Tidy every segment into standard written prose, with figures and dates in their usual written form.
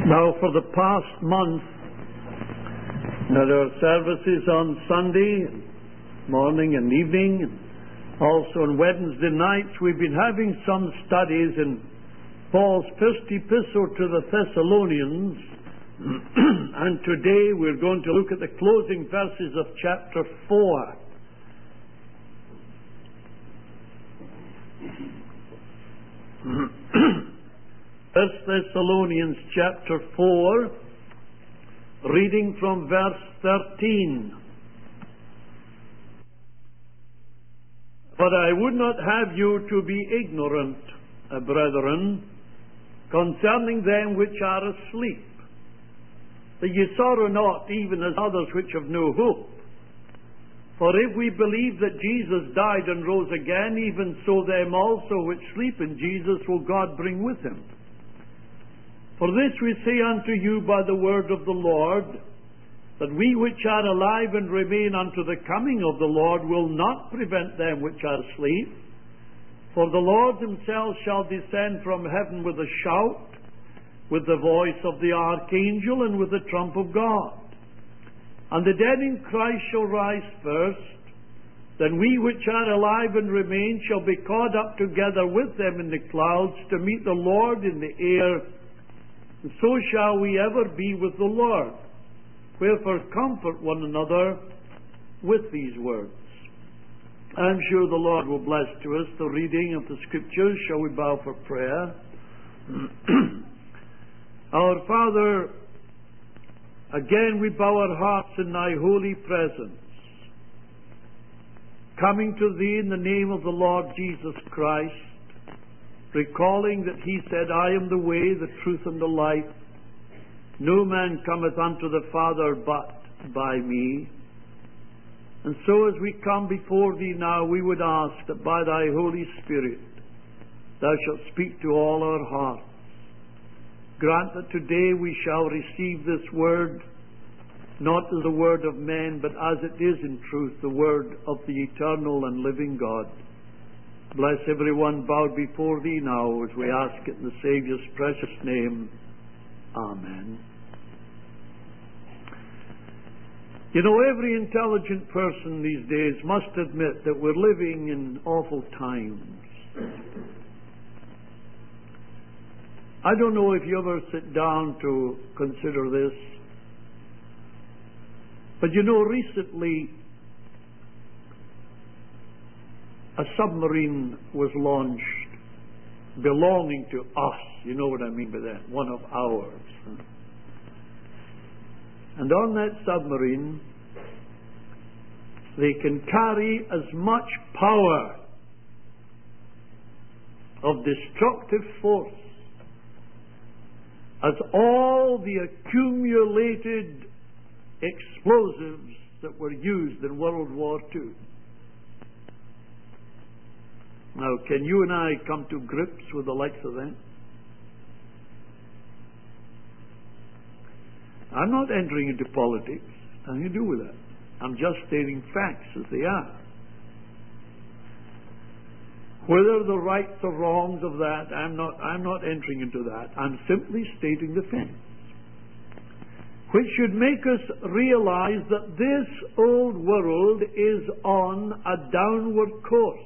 Now, for the past month, there are services on Sunday morning and evening. Also on Wednesday nights, we've been having some studies in Paul's first epistle to the Thessalonians. And today we're going to look at the closing verses of chapter 4. First Thessalonians chapter 4, reading from verse 13. But I would not have you to be ignorant, brethren, concerning them which are asleep, that ye sorrow not, even as others which have no hope. For if we believe that Jesus died and rose again, even so them also which sleep in Jesus will God bring with him. For this we say unto you by the word of the Lord, that we which are alive and remain unto the coming of the Lord will not prevent them which are asleep. For the Lord himself shall descend from heaven with a shout, with the voice of the archangel, and with the trump of God. And the dead in Christ shall rise first. Then we which are alive and remain shall be caught up together with them in the clouds to meet the Lord in the air. And so shall we ever be with the Lord. Wherefore comfort one another with these words. I'm sure the Lord will bless to us the reading of the Scriptures. Shall we bow for prayer? Our Father, again we bow our hearts in thy holy presence, coming to thee in the name of the Lord Jesus Christ, recalling that he said, I am the way, the truth, and the life. No man cometh unto the Father but by me. And so as we come before thee now, we would ask that by thy Holy Spirit thou shalt speak to all our hearts. Grant that today we shall receive this word, not as the word of men, but as it is in truth, the word of the eternal and living God. Bless everyone bowed before thee now as we ask it in the Saviour's precious name. Amen. You know, every intelligent person these days must admit that we're living in awful times. I don't know if you ever sit down to consider this, but you know, recently a submarine was launched belonging to us. You know what I mean by that? One of ours. And on that submarine, they can carry as much power of destructive force as all the accumulated explosives that were used in World War II. Now, can you and I come to grips with the likes of that? I'm not entering into politics. Nothing to do with that. I'm just stating facts as they are. Whether the rights or wrongs of that, I'm not entering into that. I'm simply stating the facts, which should make us realize that this old world is on a downward course.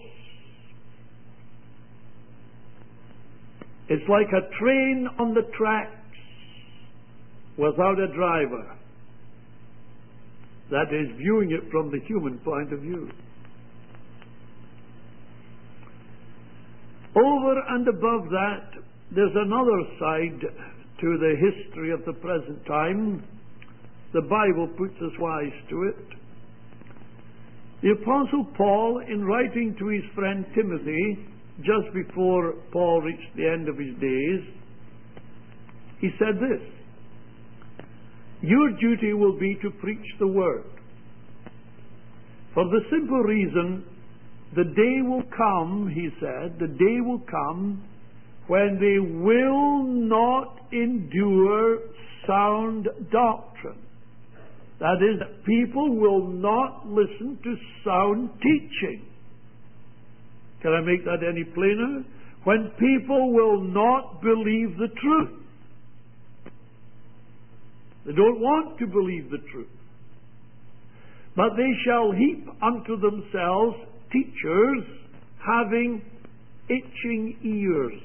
It's like a train on the tracks without a driver. That is, viewing it from the human point of view. Over and above that, there's another side to the history of the present time. The Bible puts us wise to it. The Apostle Paul, in writing to his friend Timothy, just before Paul reached the end of his days, he said this: your duty will be to preach the word. For the simple reason, the day will come, he said, the day will come when they will not endure sound doctrine. That is, people will not listen to sound teaching. Can I make that any plainer? When people will not believe the truth. They don't want to believe the truth. But they shall heap unto themselves teachers having itching ears.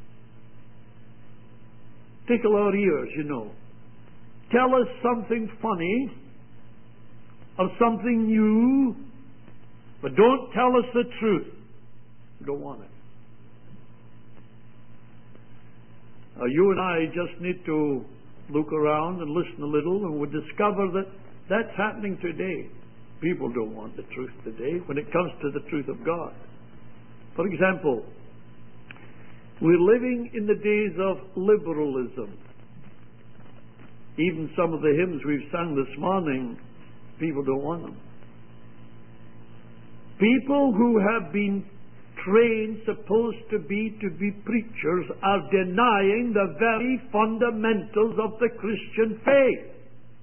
Tickle our ears, you know. Tell us something funny or something new, but don't tell us the truth. We don't want it. You and I just need to look around and listen a little, and we'll discover that that's happening today. People don't want the truth today when it comes to the truth of God. For example, we're living in the days of liberalism. Even some of the hymns we've sung this morning, people don't want them. People who have been trained, supposed to be preachers, are denying the very fundamentals of the Christian faith.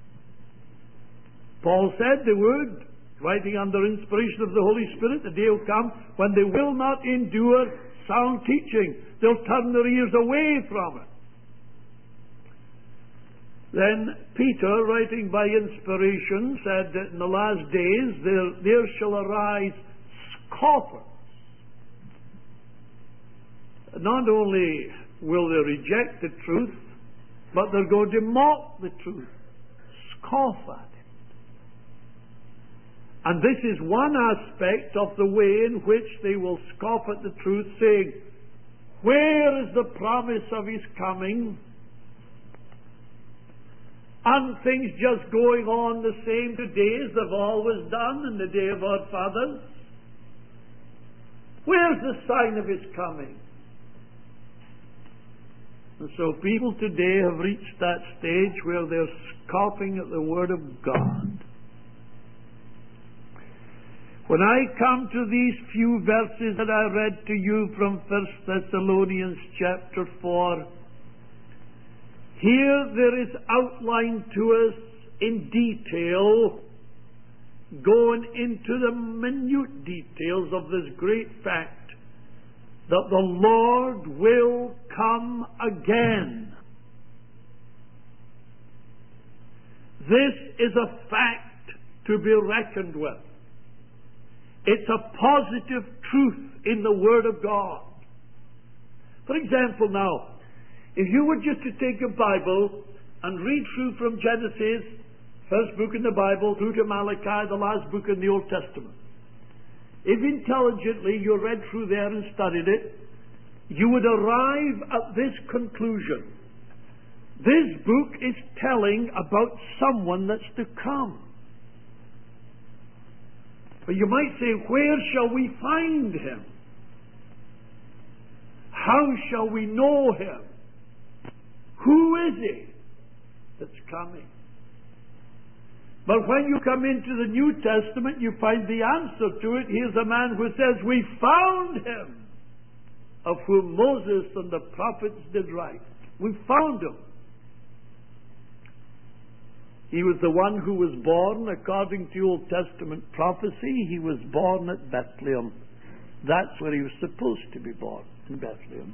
Paul said they would, writing under inspiration of the Holy Spirit, the day will come when they will not endure sound teaching. They'll turn their ears away from it. Then Peter, writing by inspiration, said that in the last days there shall arise scoffers. Not only will they reject the truth, but they're going to mock the truth, scoff at it. And this is one aspect of the way in which they will scoff at the truth, saying, where is the promise of His coming? Aren't things just going on the same today as they've always done in the day of our fathers? Where's the sign of His coming? And so people today have reached that stage where they're scoffing at the Word of God. When I come to these few verses that I read to you from 1 Thessalonians chapter 4, here there is outlined to us in detail, going into the minute details of this great fact, that the Lord will come again. This is a fact to be reckoned with. It's a positive truth in the Word of God. For example now, if you were just to take a Bible and read through from Genesis, first book in the Bible, through to Malachi, the last book in the Old Testament, if intelligently you read through there and studied it, you would arrive at this conclusion. This book is telling about someone that's to come. But you might say, where shall we find him? How shall we know him? Who is he that's coming? But when you come into the New Testament, you find the answer to it. Here's a man who says, we found him, of whom Moses and the prophets did write. We found him. He was the one who was born, according to Old Testament prophecy, he was born at Bethlehem. That's where he was supposed to be born, in Bethlehem.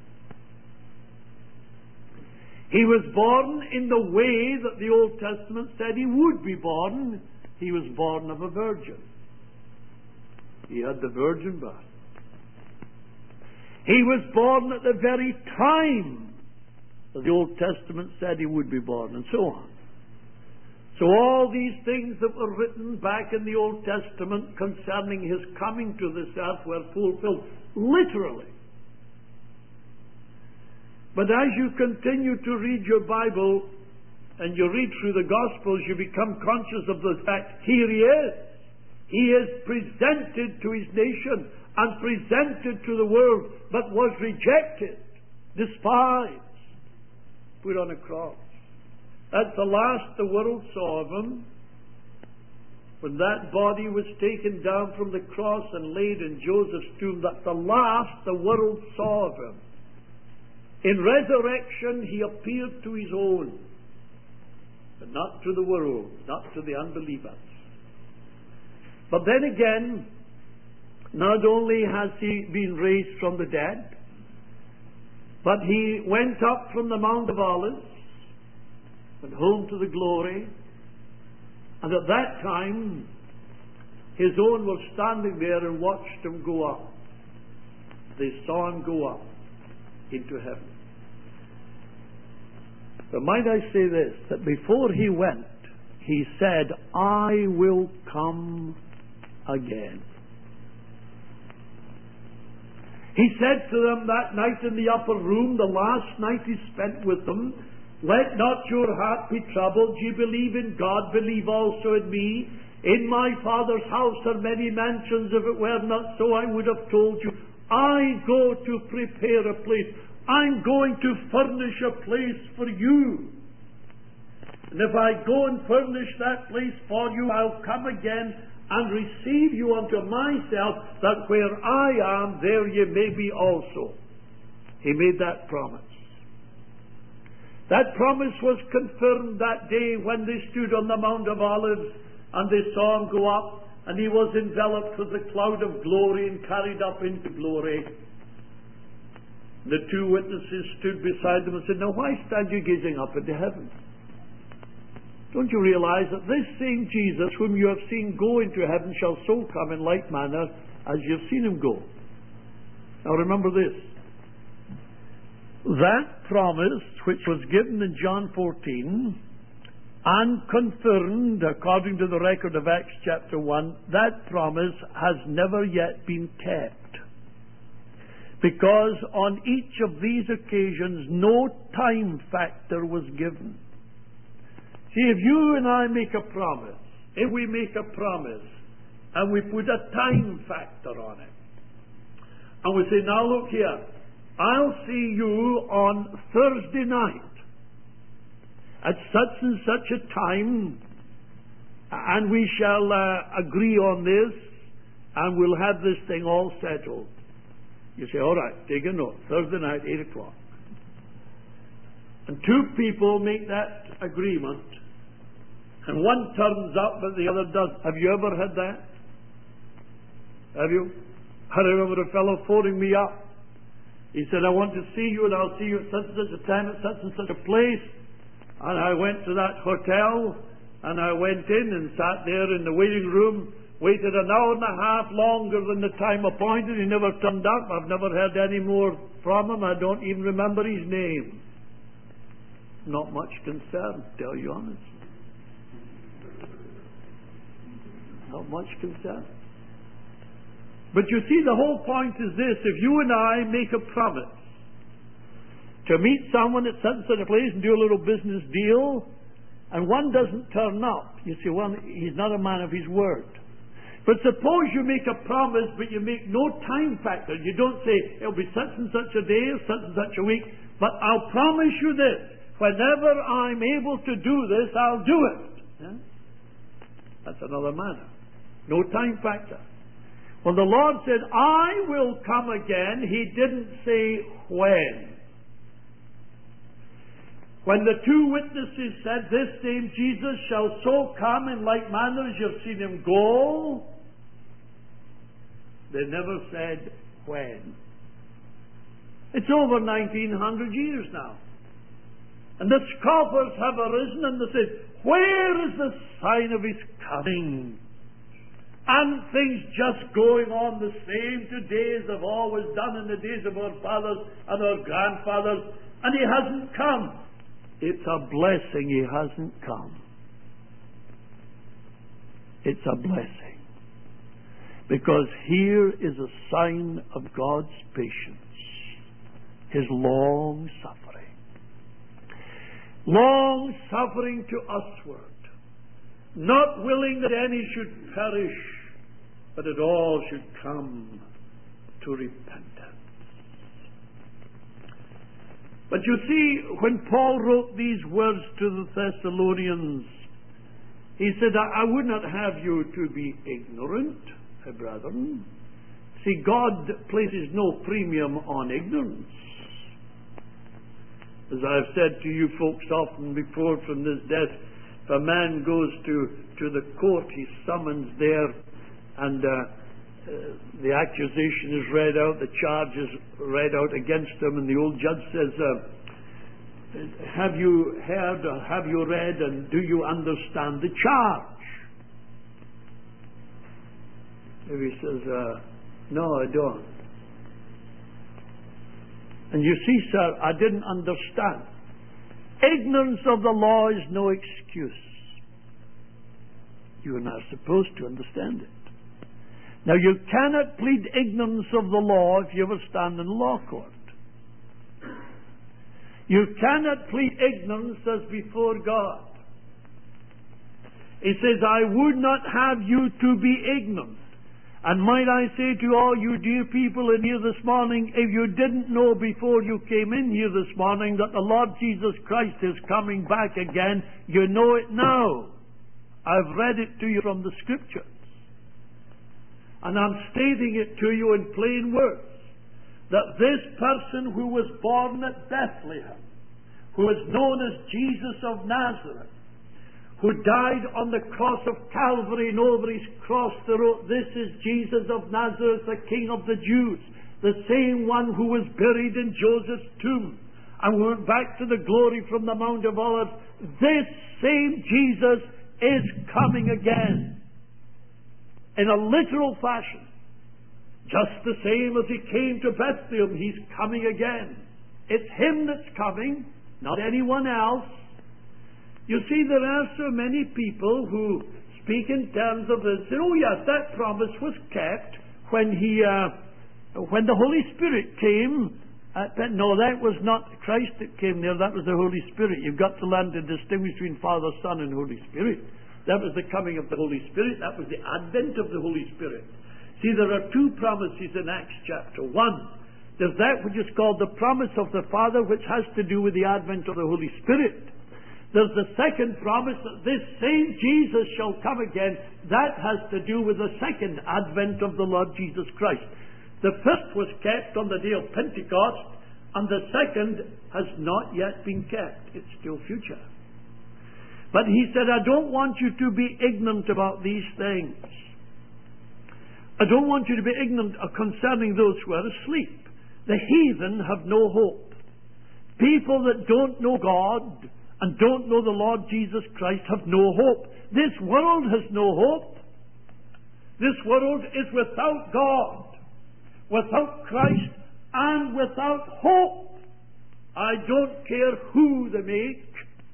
He was born in the way that the Old Testament said he would be born. He was born of a virgin. He had the virgin birth. He was born at the very time that the Old Testament said he would be born, and so on. So all these things that were written back in the Old Testament concerning his coming to this earth were fulfilled literally. But as you continue to read your Bible and you read through the Gospels, you become conscious of the fact, here he is. He is presented to his nation and presented to the world, but was rejected, despised, put on a cross. At the last the world saw of him. When that body was taken down from the cross and laid in Joseph's tomb, at the last the world saw of him. In resurrection he appeared to his own, but not to the world, not to the unbelievers. But then again, not only has he been raised from the dead, but he went up from the Mount of Olives. went home to the glory, and at that time his own were standing there and watched him go up. They saw him go up into heaven. But might I say this, that before he went, he said, I will come again. He said to them that night in the upper room, the last night he spent with them, let not your heart be troubled. Ye believe in God, believe also in me. In my Father's house are many mansions. If it were not so, I would have told you. I go to prepare a place. I'm going to furnish a place for you. And if I go and furnish that place for you, I'll come again and receive you unto myself, that where I am, there ye may be also. He made that promise. That promise was confirmed that day when they stood on the Mount of Olives and they saw him go up, and he was enveloped with a cloud of glory and carried up into glory. The two witnesses stood beside them and said, now why stand you gazing up into heaven? Don't you realize that this same Jesus whom you have seen go into heaven shall so come in like manner as you have seen him go? Now remember this. That promise which was given in John 14 and confirmed according to the record of Acts chapter 1, that promise has never yet been kept. Because on each of these occasions no time factor was given. See, if you and I make a promise, if we make a promise and we put a time factor on it, and we say, now look here, I'll see you on Thursday night at such and such a time, and we shall agree on this, and we'll have this thing all settled. You say, all right, take a note, Thursday night, 8 o'clock. And two people make that agreement, and one turns up but the other doesn't. Have you ever had that? Have you? I remember a fellow phoning me up. He said, I want to see you, and I'll see you at such and such a time, at such and such a place. And I went to that hotel, and I went in and sat there in the waiting room, waited an hour and a half longer than the time appointed. He never turned up. I've never heard any more from him. I don't even remember his name. Not much concern, to tell you honestly. Not much concern. But you see, the whole point is this. If you and I make a promise to meet someone at such and such a place and do a little business deal, and one doesn't turn up, you say, well, he's not a man of his word. But suppose you make a promise, but you make no time factor. You don't say, it'll be such and such a day, or such and such a week, but I'll promise you this. Whenever I'm able to do this, I'll do it. Yeah? That's another matter. No time factor. When the Lord said, I will come again, He didn't say when. When the two witnesses said, this same Jesus shall so come in like manner as you've seen Him go, they never said when. It's over 1900 years now. And the scoffers have arisen and they said, where is the sign of His coming? And things just going on the same today as they've always done in the days of our fathers and our grandfathers, and He hasn't come. It's a blessing He hasn't come. It's a blessing. Because here is a sign of God's patience, His long suffering. Long suffering to usward, not willing that any should perish, but that all should come to repentance. But you see, when Paul wrote these words to the Thessalonians, he said, I would not have you to be ignorant, brethren. See, God places no premium on ignorance. As I've said to you folks often before from this desk, if a man goes to the court, he's summoned there, and the accusation is read out, the charge is read out against him, and the old judge says, have you heard or have you read and do you understand the charge? If he says, no, I don't. And you see, sir, I didn't understand. Ignorance of the law is no excuse. You are not supposed to understand it. Now, you cannot plead ignorance of the law if you ever stand in law court. You cannot plead ignorance as before God. He says, I would not have you to be ignorant. And might I say to all you dear people in here this morning, if you didn't know before you came in here this morning that the Lord Jesus Christ is coming back again, you know it now. I've read it to you from the Scriptures. And I'm stating it to you in plain words, that this person who was born at Bethlehem, who is known as Jesus of Nazareth, who died on the cross of Calvary, and over his cross they wrote, this is Jesus of Nazareth, the King of the Jews, the same one who was buried in Joseph's tomb and went back to the glory from the Mount of Olives. This same Jesus is coming again in a literal fashion. Just the same as he came to Bethlehem, he's coming again. It's him that's coming, not anyone else. You see, there are so many people who speak in terms of this. Say, oh yes, that promise was kept when the Holy Spirit came. No, that was not Christ that came there. That was the Holy Spirit. You've got to learn to distinguish between Father, Son, and Holy Spirit. That was the coming of the Holy Spirit. That was the advent of the Holy Spirit. See, there are two promises in Acts chapter 1. There's that which is called the promise of the Father, which has to do with the advent of the Holy Spirit. There's the second promise that this same Jesus shall come again. That has to do with the second advent of the Lord Jesus Christ. The first was kept on the day of Pentecost, and the second has not yet been kept. It's still future. But he said, I don't want you to be ignorant about these things. I don't want you to be ignorant concerning those who are asleep. The heathen have no hope. People that don't know God and don't know the Lord Jesus Christ have no hope. This world has no hope. This world is without God, without Christ, and without hope. I don't care who they make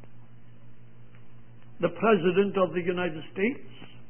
the President of the United States,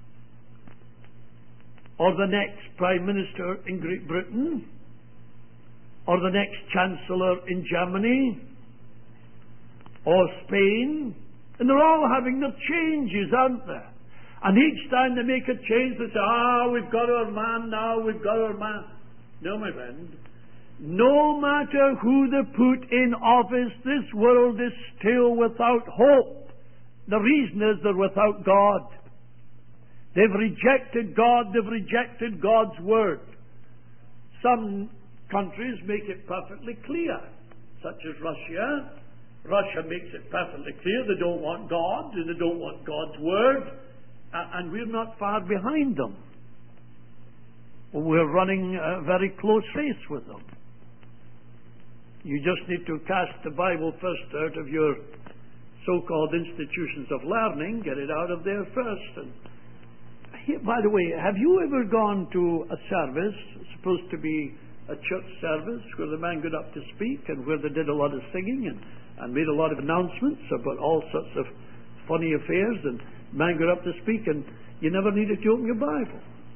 or the next Prime Minister in Great Britain, or the next Chancellor in Germany, or Spain, and they're all having their changes, aren't they? And each time they make a change, they say, we've got our man now, we've got our man. No, my friend, no matter who they put in office, this world is still without hope. The reason is they're without God. They've rejected God, they've rejected God's Word. Some countries make it perfectly clear, such as Russia. Russia makes it perfectly clear they don't want God, they don't want God's Word, and we're not far behind them. We're running a very close race with them. You just need to cast the Bible first out of your so-called institutions of learning, get it out of there first. And here, by the way, have you ever gone to a service, supposed to be a church service, where the man got up to speak and where they did a lot of singing and made a lot of announcements about all sorts of funny affairs, and the man got up to speak and you never needed to open your Bible?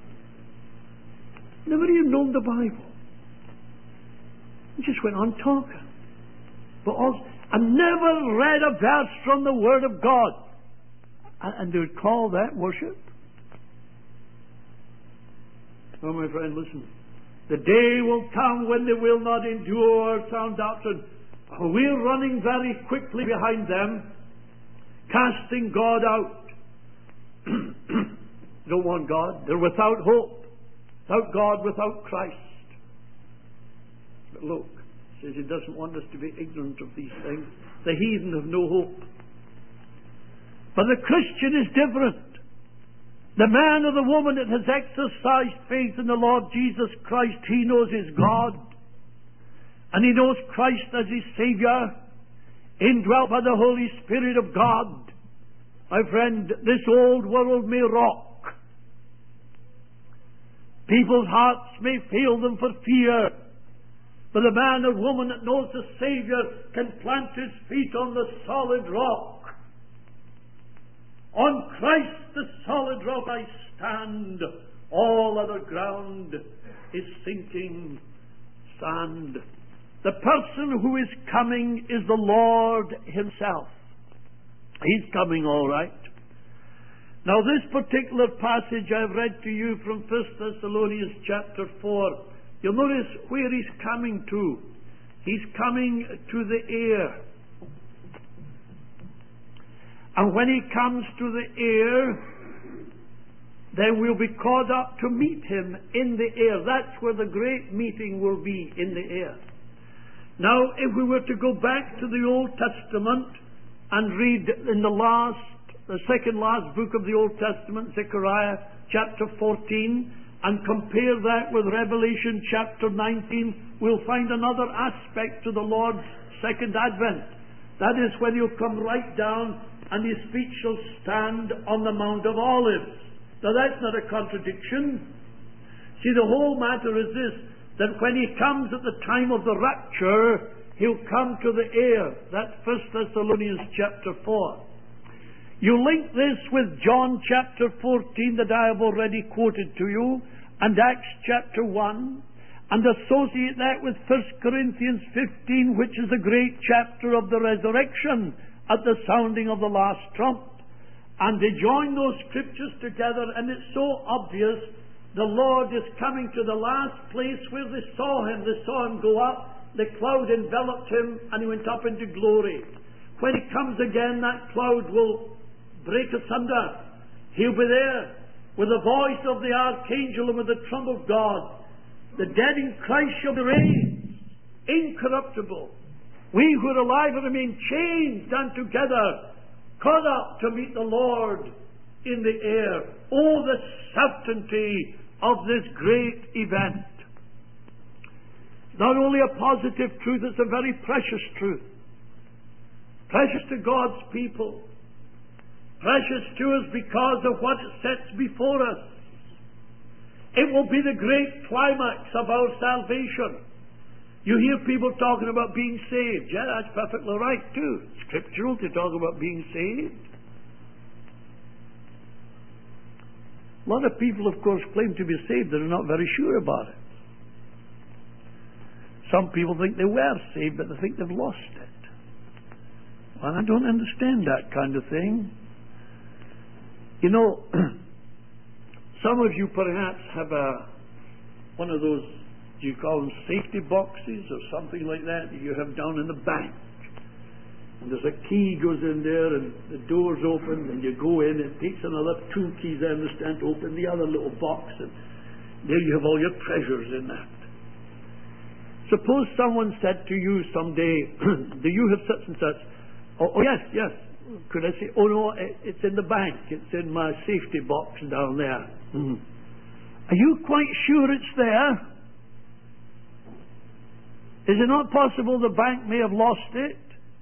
Never even known the Bible. He just went on talking. But also, I never read a verse from the Word of God. And they would call that worship? Oh, my friend, listen. The day will come when they will not endure sound doctrine. We're running very quickly behind them, casting God out. They don't want God. They're without hope, without God, without Christ. But look, he says he doesn't want us to be ignorant of these things. The heathen have no hope. But the Christian is different. The man or the woman that has exercised faith in the Lord Jesus Christ, he knows his God, and he knows Christ as his Savior. indwelt by the Holy Spirit of God, my friend, this old world may rock. People's hearts may fail them for fear, but the man or woman that knows the Savior can plant his feet on the solid rock. On Christ the solid rock I stand. All other ground is sinking sand. The person who is coming is the Lord Himself. He's coming all right. Now this particular passage I've read to you from 1 Thessalonians chapter 4, you'll notice where He's coming to. He's coming to the air. And when He comes to the air, then we'll be caught up to meet Him in the air. That's where the great meeting will be, in the air. Now, if we were to go back to the Old Testament and read in the second last book of the Old Testament, Zechariah chapter 14, and compare that with Revelation chapter 19, we'll find another aspect to the Lord's second advent. That is when He'll come right down and His feet shall stand on the Mount of Olives. Now that's not a contradiction. See, the whole matter is this, that when He comes at the time of the rapture, He'll come to the air. That's 1 Thessalonians chapter 4. You link this with John chapter 14 that I have already quoted to you, and Acts chapter 1, and associate that with 1 Corinthians 15, which is a great chapter of the resurrection at the sounding of the last trump. And they join those scriptures together, and it's so obvious the Lord is coming to the last place where they saw Him. They saw Him go up, the cloud enveloped Him, and He went up into glory. When He comes again, that cloud will break asunder. He'll be there with the voice of the archangel and with the trump of God. The dead in Christ shall be raised, incorruptible. We who are alive will remain changed and together, caught up to meet the Lord in the air. Oh, the certainty of this great event. Not only a positive truth, it's a very precious truth. Precious to God's people. Precious to us because of what it sets before us. It will be the great climax of our salvation. You hear people talking about being saved. Yeah, that's perfectly right too. It's scriptural to talk about being saved. A lot of people, of course, claim to be saved that are not very sure about it. Some people think they were saved, but they think they've lost it. Well, I don't understand that kind of thing. You know, some of you perhaps have one of those, do you call them safety boxes or something like that you have down in the bank. And there's a key goes in there and the door's open and you go in. It takes another 2 keys, I understand, to open the other little box, and there you have all your treasures in that. Suppose someone said to you someday, do you have such and such? Oh yes, yes. Could I say, oh no, it's in the bank. It's in my safety box down there. Are you quite sure it's there? Is it not possible the bank may have lost it?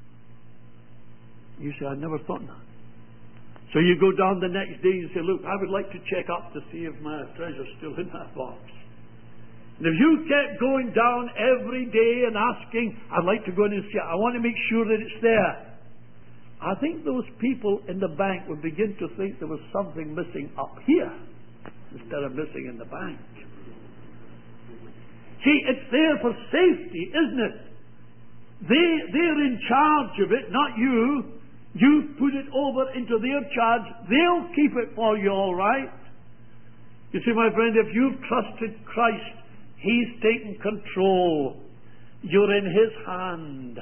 You say, I never thought that. So you go down the next day and say, look, I would like to check up to see if my treasure's still in that box. And if you kept going down every day and asking, I'd like to go in and see, I want to make sure that it's there, I think those people in the bank would begin to think there was something missing up here instead of missing in the bank. See, it's there for safety, isn't it? They're in charge of it, not you. You put it over into their charge. They'll keep it for you, all right. You see, my friend, if you've trusted Christ, He's taken control. You're in His hand.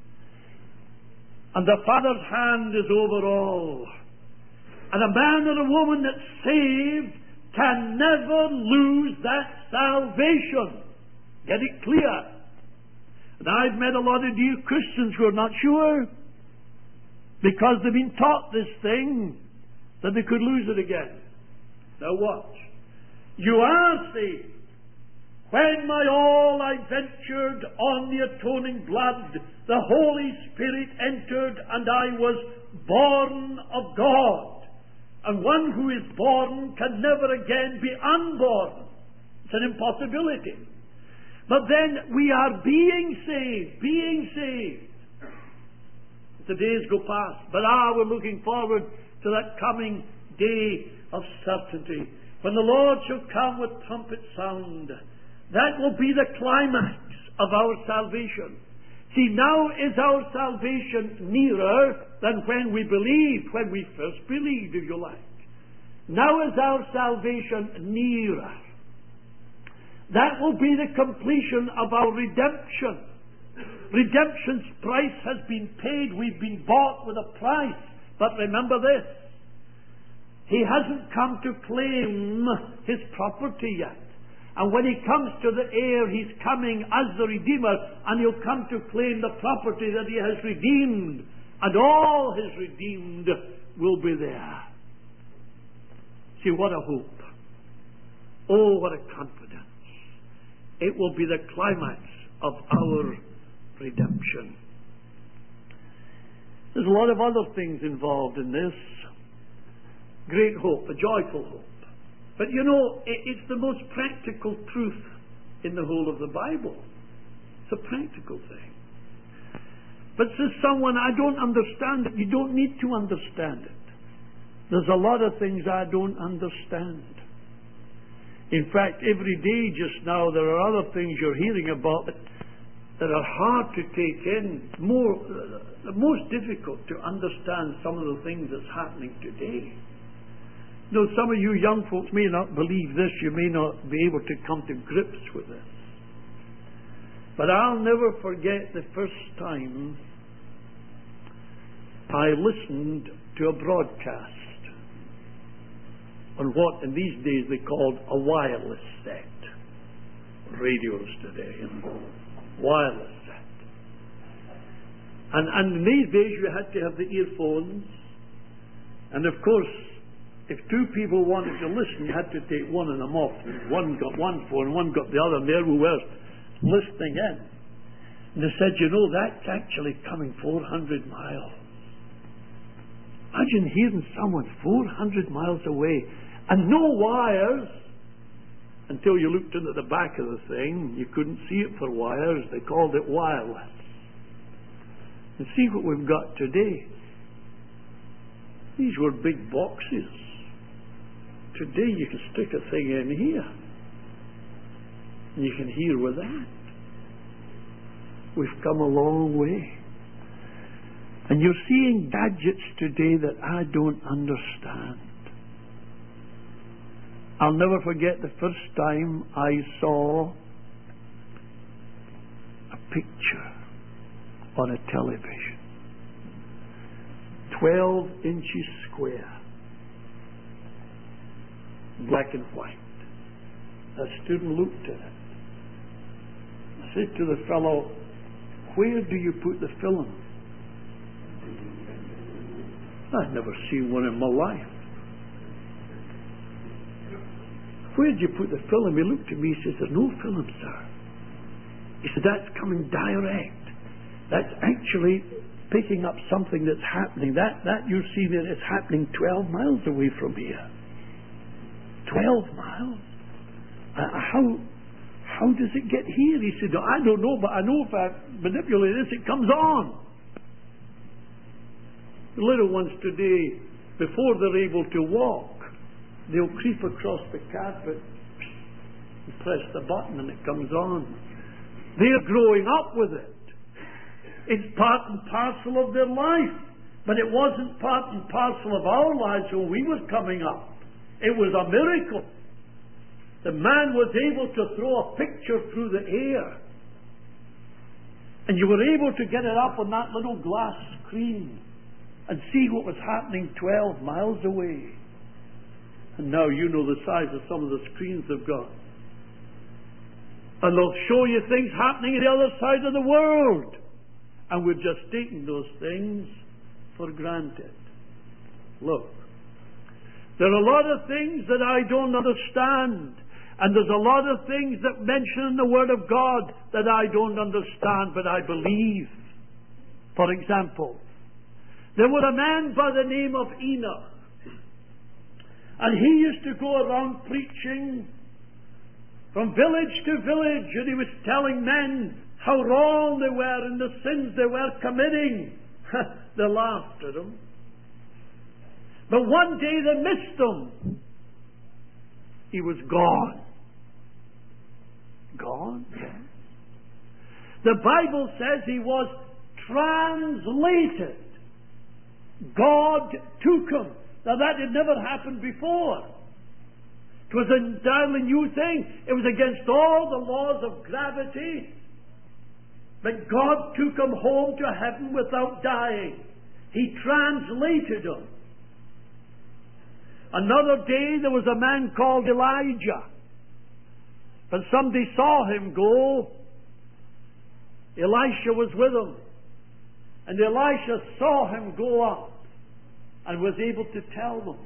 And the Father's hand is over all. And a man or a woman that's saved can never lose that salvation. Get it clear. And I've met a lot of dear Christians who are not sure because they've been taught this thing that they could lose it again. Now watch. You are saved. When my all I ventured on the atoning blood, the Holy Spirit entered and I was born of God. And one who is born can never again be unborn. It's an impossibility. But then we are being saved. The days go past, but we're looking forward to that coming day of certainty, when the Lord shall come with trumpet sound. That will be the climax of our salvation. See, now is our salvation nearer than when we believed, when we first believed, if you like. Now is our salvation nearer. That will be the completion of our redemption. Redemption's price has been paid. We've been bought with a price. But remember this: He hasn't come to claim His property yet. And when He comes to the air, He's coming as the Redeemer, and He'll come to claim the property that He has redeemed. And all His redeemed will be there. See, what a hope. Oh, what a confidence. It will be the climax of our redemption. There's a lot of other things involved in this. Great hope, a joyful hope. But you know, it's the most practical truth in the whole of the Bible. It's a practical thing. But says someone, I don't understand it. You don't need to understand it. There's a lot of things I don't understand. In fact, every day just now there are other things you're hearing about that are hard to take in. Most difficult to understand some of the things that's happening today. Now, some of you young folks may not believe this. You may not be able to come to grips with this. But I'll never forget the first time I listened to a broadcast on what in these days they called a wireless set. Radios today, wireless set. And in these days you had to have the earphones. And of course, if two people wanted to listen, you had to take one of them off. One got one phone, one got the other, and there we were listening in. And they said, you know, that's actually coming 400 miles. Imagine hearing someone 400 miles away and no wires. Until you looked into the back of the thing, you couldn't see it for wires. They called it wireless. And see what we've got today. These were big boxes. Today you can stick a thing in here and you can hear with that. We've come a long way. And you're seeing gadgets today that I don't understand. I'll never forget the first time I saw a picture on a television. 12 inches square. Black and white. I stood and looked at it. I said to the fellow, where do you put the film? I'd never seen one in my life. Where did you put the film? He looked at me, he says, there's no film, sir. He said, that's coming direct. That's actually picking up something that's happening. That you see there is happening 12 miles away from here. 12 miles? How does it get here? He said, I don't know, but I know if I manipulate this, it comes on. The little ones today, before they're able to walk, they'll creep across the carpet and press the button and it comes on. They're growing up with it. It's part and parcel of their life. But it wasn't part and parcel of our lives when we were coming up. It was a miracle. The man was able to throw a picture through the air. And you were able to get it up on that little glass screen and see what was happening 12 miles away. And now you know the size of some of the screens they've got. And they'll show you things happening on the other side of the world. And we're just taking those things for granted. Look, there are a lot of things that I don't understand. And there's a lot of things that mention in the Word of God that I don't understand, but I believe. For example, there was a man by the name of Enoch. And he used to go around preaching from village to village, and he was telling men how wrong they were and the sins they were committing. They laughed at him. But one day they missed him. He was gone. Gone? The Bible says he was translated. God took him. Now that had never happened before. It was an entirely new thing. It was against all the laws of gravity. But God took him home to heaven without dying. He translated him. Another day there was a man called Elijah. But somebody saw him go. Elisha was with him. And Elisha saw him go up and was able to tell them.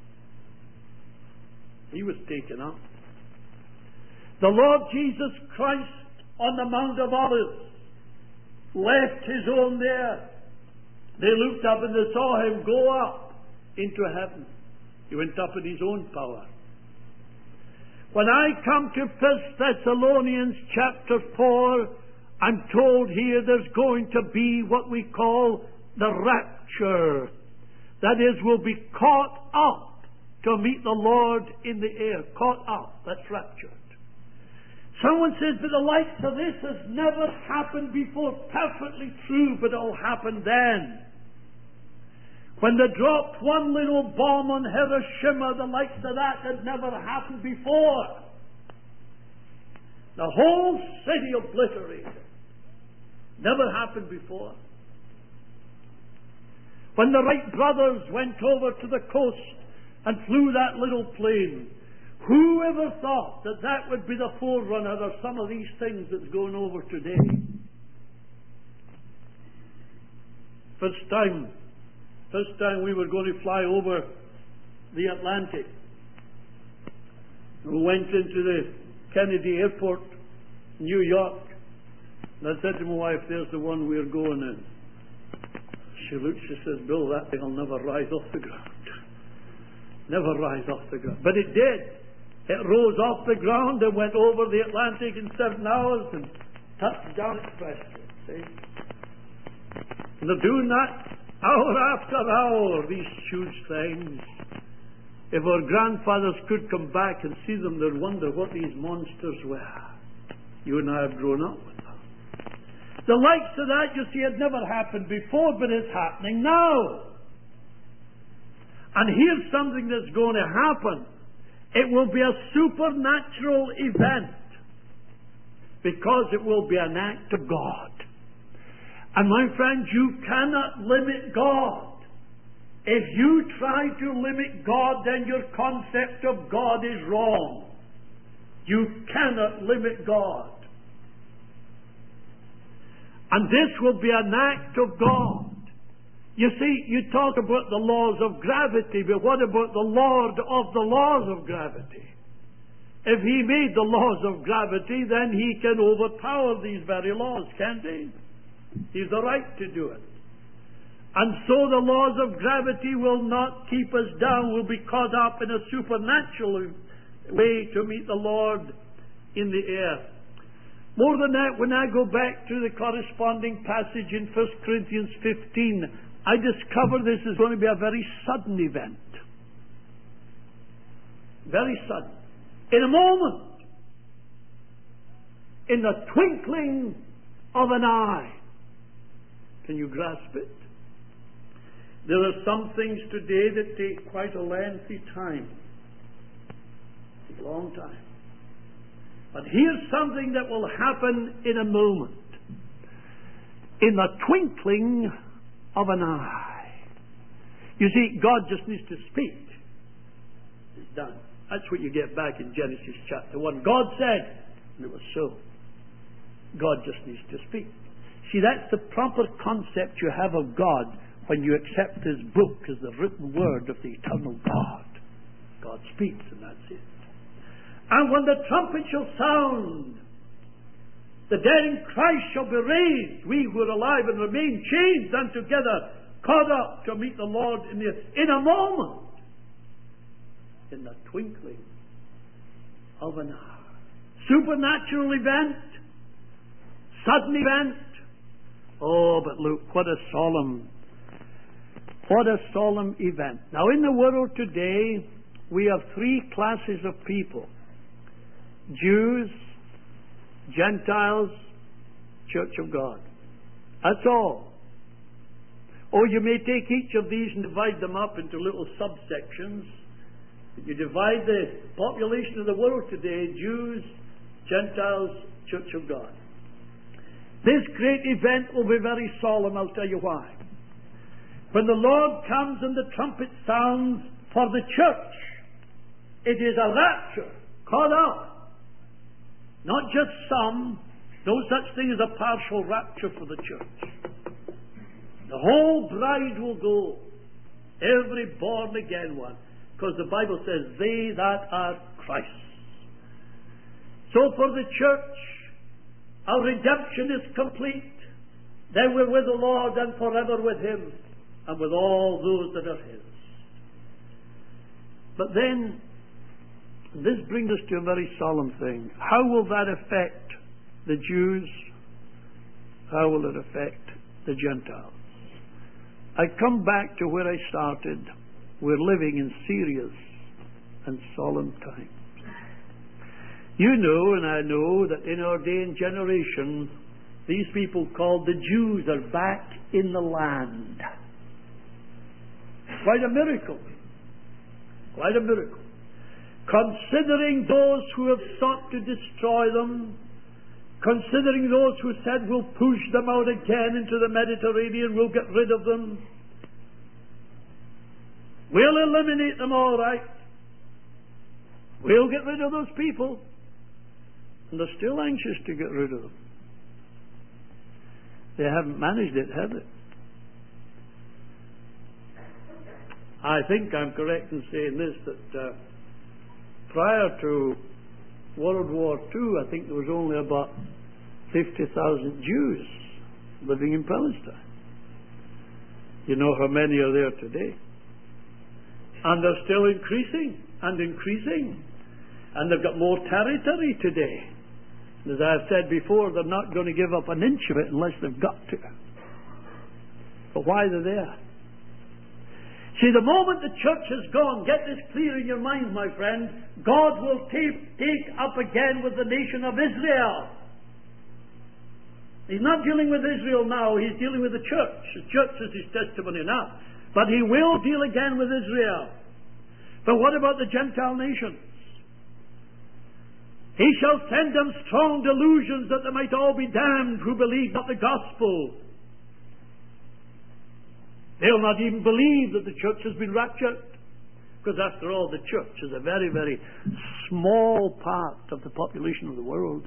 He was taken up. The Lord Jesus Christ on the Mount of Olives left his own there. They looked up and they saw him go up into heaven. He went up in his own power. When I come to 1 Thessalonians chapter 4, I'm told here there's going to be what we call the rapture. That is, we'll be caught up to meet the Lord in the air. Caught up. That's raptured. Someone says, but the likes of this has never happened before. Perfectly true, but it'll happen then. When they dropped one little bomb on Hiroshima, the likes of that had never happened before. The whole city obliterated. Never happened before. When the Wright brothers went over to the coast and flew that little plane, who ever thought that that would be the forerunner of some of these things that's going over today? First time we were going to fly over the Atlantic. We went into the Kennedy Airport, New York. And I said to my wife, there's the one we're going in. She looked, she says, Bill, that thing will never rise off the ground. Never rise off the ground. But it did. It rose off the ground and went over the Atlantic in 7 hours and touched down expressly. See? And they're doing that hour after hour, these huge things. If our grandfathers could come back and see them, they'd wonder what these monsters were. You and I have grown up with them. The likes of that, you see, had never happened before, but it's happening now. And here's something that's going to happen. It will be a supernatural event because it will be an act of God. And my friends, you cannot limit God. If you try to limit God, then your concept of God is wrong. You cannot limit God. And this will be an act of God. You see, you talk about the laws of gravity, but what about the Lord of the laws of gravity? If He made the laws of gravity, then He can overpower these very laws, can't He? He's the right to do it. And so the laws of gravity will not keep us down. We'll be caught up in a supernatural way to meet the Lord in the air. More than that, when I go back to the corresponding passage in 1 Corinthians 15, I discover this is going to be a very sudden event. Very sudden. In a moment. In the twinkling of an eye. Can you grasp it? There are some things today that take quite a lengthy time. A long time. But here's something that will happen in a moment. In the twinkling of an eye. You see, God just needs to speak. It's done. That's what you get back in Genesis chapter 1. God said, and it was so. God just needs to speak. See, that's the proper concept you have of God when you accept His book as the written word of the eternal God. God speaks, and that's it. And when the trumpet shall sound, the dead in Christ shall be raised. We who are alive and remain changed and together, caught up to meet the Lord in a moment, in the twinkling of an eye. Supernatural event, sudden event. Oh, but look, what a solemn event. Now, in the world today, we have three classes of people: Jews, Gentiles, Church of God. That's all. Or you may take each of these and divide them up into little subsections. You divide the population of the world today: Jews, Gentiles, Church of God. This great event will be very solemn. I'll tell you why. When the Lord comes and the trumpet sounds for the church, it is a rapture, caught up. Not just some. No such thing as a partial rapture for the church. The whole bride will go. Every born again one. Because the Bible says, they that are Christ. So for the church, our redemption is complete. Then we're with the Lord and forever with Him, and with all those that are His. But then, this brings us to a very solemn thing. How will that affect the Jews? How will it affect the Gentiles? I come back to where I started. We're living in serious and solemn times. You know, and I know, that in our day and generation, these people called the Jews are back in the land. Quite a miracle. Quite a miracle. Considering those who have sought to destroy them, considering those who said we'll push them out again into the Mediterranean, we'll get rid of them, we'll eliminate them all right, we'll get rid of those people, and they're still anxious to get rid of them. They haven't managed it, have they? I think I'm correct in saying this, that prior to World War II, I think there was only about 50,000 Jews living in Palestine. You know how many are there today? And they're still increasing and increasing. And they've got more territory today. As I've said before, they're not going to give up an inch of it unless they've got to. But why they're there? See, the moment the church has gone, get this clear in your mind, my friend, God will take up again with the nation of Israel. He's not dealing with Israel now, He's dealing with the church. The church is His testimony now. But He will deal again with Israel. But what about the Gentile nations? He shall send them strong delusions that they might all be damned who believe not the gospel. They'll not even believe that the church has been raptured. Because after all, the church is a very, very small part of the population of the world.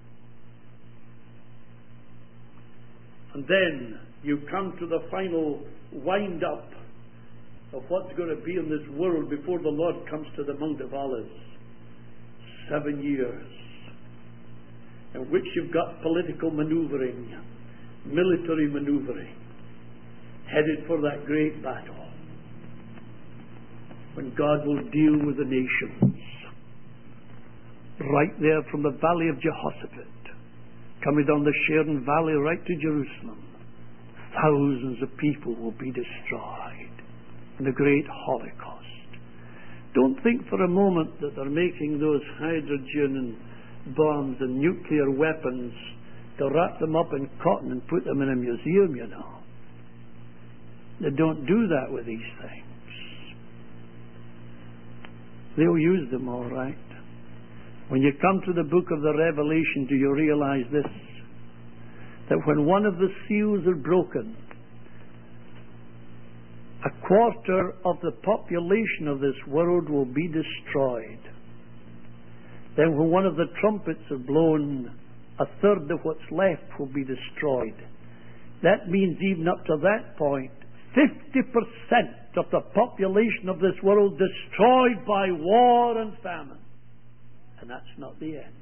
And then you come to the final wind-up of what's going to be in this world before the Lord comes to the Mount of Olives. 7 years in which you've got political maneuvering, military maneuvering, headed for that great battle when God will deal with the nations. Right there from the valley of Jehoshaphat, coming down the Sharon Valley right to Jerusalem, thousands of people will be destroyed in the great Holocaust. Don't think for a moment that they're making those hydrogen and bombs and nuclear weapons to wrap them up in cotton and put them in a museum, you know. They don't do that with these things. They'll use them all right. When you come to the book of the Revelation, do you realize this? That when one of the seals are broken, 1/4 of the population of this world will be destroyed. Then when one of the trumpets are blown, 1/3 of what's left will be destroyed. That means even up to that point, 50% of the population of this world destroyed by war and famine. And that's not the end.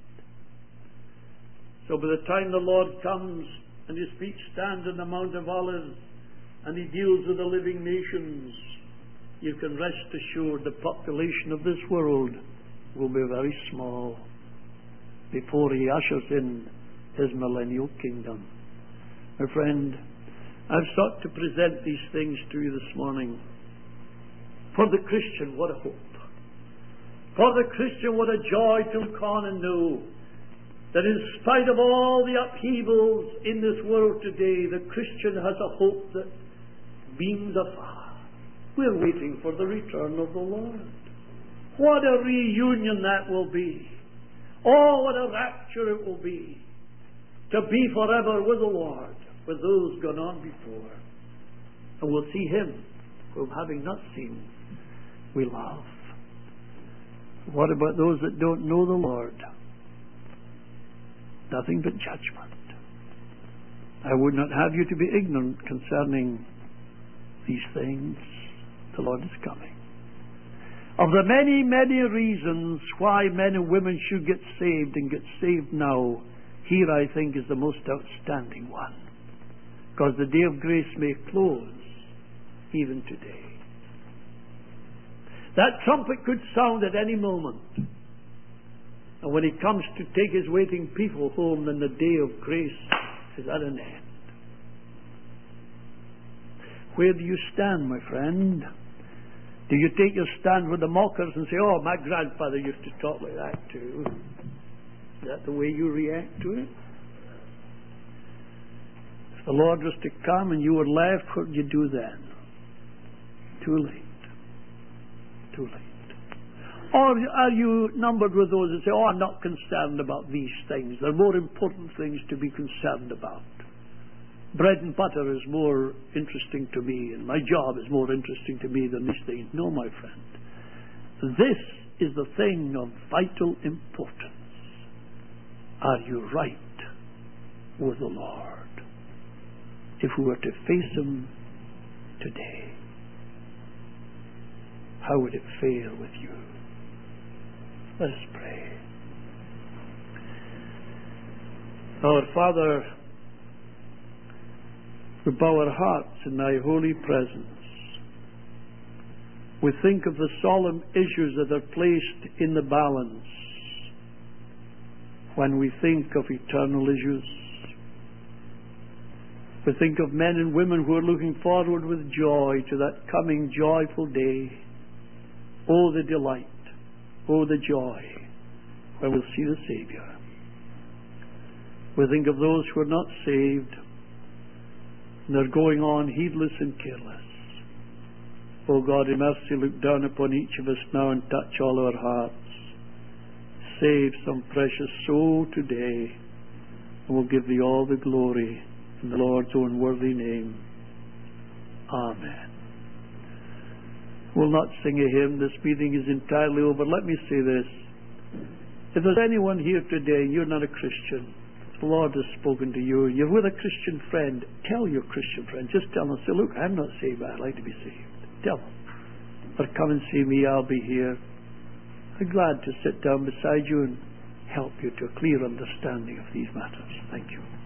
So by the time the Lord comes and His feet stand on the Mount of Olives and He deals with the living nations, you can rest assured the population of this world will be very small before He ushers in His millennial kingdom. My friend, I've sought to present these things to you this morning. For the Christian, what a hope. For the Christian, what a joy to look on and know that in spite of all the upheavals in this world today, the Christian has a hope that beams afar. We're waiting for the return of the Lord. What a reunion that will be. Oh, what a rapture it will be. To be forever with the Lord, with those gone on before. And we'll see Him, whom having not seen, we love. What about those that don't know the Lord? Nothing but judgment. I would not have you to be ignorant concerning these things. The Lord is coming. Of the many, many reasons why men and women should get saved and get saved now, here I think is the most outstanding one. Because the day of grace may close even today. That trumpet could sound at any moment. And when He comes to take His waiting people home, then the day of grace is at an end. Where do you stand, my friend? Do you take your stand with the mockers and say, oh, my grandfather used to talk like that too? Is that the way you react to it? If the Lord was to come and you were left, what would you do then? Too late. Too late. Or are you numbered with those that say, oh, I'm not concerned about these things. There are more important things to be concerned about. Bread and butter is more interesting to me, and my job is more interesting to me than these things. No, my friend. This is the thing of vital importance. Are you right with the Lord? If we were to face Him today, how would it fare with you? Let us pray. Our Father, we bow our hearts in Thy holy presence. We think of the solemn issues that are placed in the balance when we think of eternal issues. We think of men and women who are looking forward with joy to that coming joyful day. Oh, the delight. Oh, the joy when we'll see the Savior. We think of those who are not saved, and they're going on heedless and careless. Oh God, in mercy, look down upon each of us now and touch all our hearts. Save some precious soul today, and we'll give Thee all the glory in the Lord's own worthy name. Amen. We'll not sing a hymn. This meeting is entirely over. Let me say this. If there's anyone here today and you're not a Christian, the Lord has spoken to you, you're with a Christian friend, tell your Christian friend. Just tell them, say, look, I'm not saved, but I'd like to be saved. Tell them. Or come and see me, I'll be here. I'm glad to sit down beside you and help you to a clear understanding of these matters. Thank you.